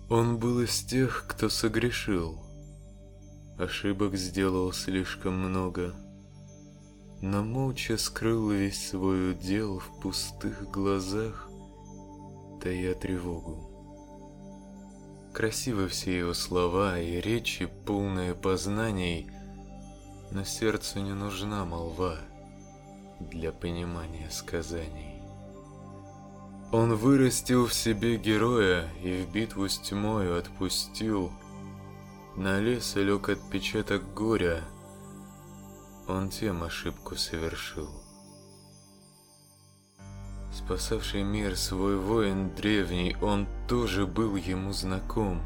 Он был из тех, кто согрешил, ошибок сделал слишком много, но молча скрыл весь свой удел в пустых глазах, тая тревогу. Красивы все его слова и речи, полные познаний, но сердцу не нужна молва для понимания сказаний. Он вырастил в себе героя и в битву с тьмою отпустил. На лес лег отпечаток горя, он тем ошибку совершил. Спасавший мир свой воин древний, он тоже был ему знаком.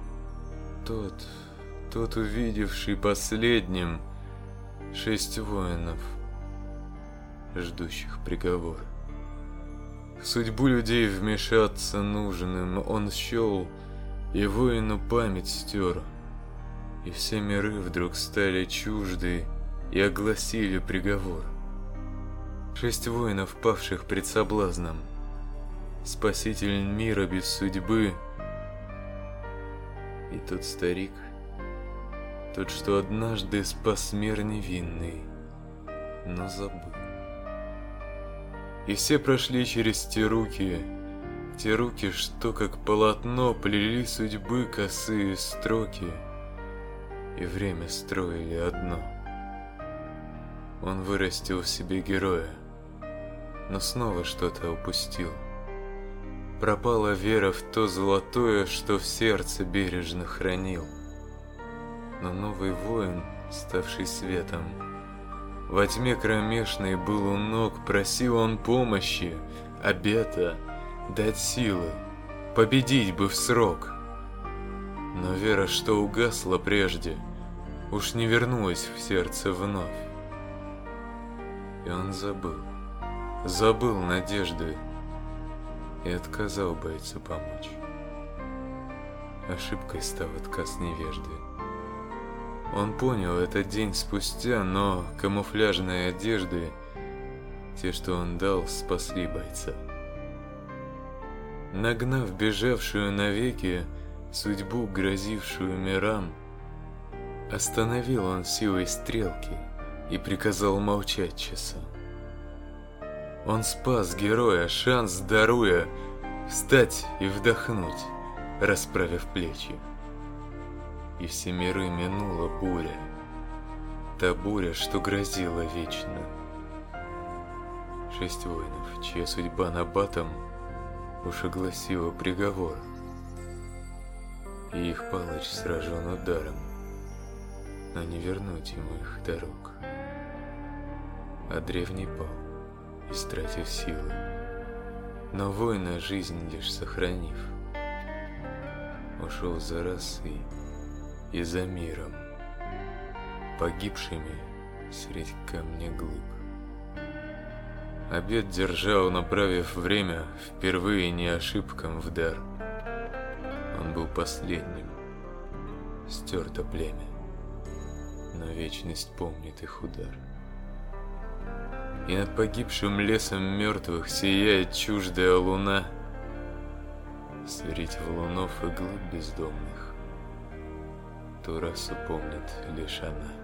Тот увидевший последним 6 воинов, ждущих приговор. В судьбу людей вмешаться нужным он счел и воину память стер, и все миры вдруг стали чужды и огласили приговор. 6 воинов, павших пред соблазном, спаситель мира без судьбы. И тот старик, тот, что однажды спас мир невинный, но забыл. И все прошли через те руки, что как полотно плели судьбы косые строки, и время строили одно. Он вырастил в себе героя, но снова что-то упустил. Пропала вера в то золотое, что в сердце бережно хранил. Но новый воин, ставший светом, во тьме кромешной был у ног, просил он помощи, обета, дать силы, победить бы в срок. Но вера, что угасла прежде, уж не вернулась в сердце вновь. И он забыл надежды и отказал бойцу помочь. Ошибкой стал отказ невежды. Он понял это день спустя, но камуфляжные одежды, те, что он дал, спасли бойца. Нагнав бежавшую навеки судьбу, грозившую мирам, остановил он силой стрелки и приказал молчать часам. Он спас героя, шанс даруя встать и вдохнуть, расправив плечи. И все миры минула буря, та буря, что грозила вечно. 6 воинов, чья судьба на батом уж огласила приговор, и их палач сражен ударом, но не вернуть ему их дорог. А древний пал, истратив силы, но воина жизнь лишь сохранив, ушел за расой и за миром, погибшими средь камня глыб. Обет держал, направив время впервые не ошибкам в дар. Он был последним, стерто племя, но вечность помнит их удар. И над погибшим лесом мертвых сияет чуждая луна, средь валунов и глыб бездомных ту расу помнит лишь она.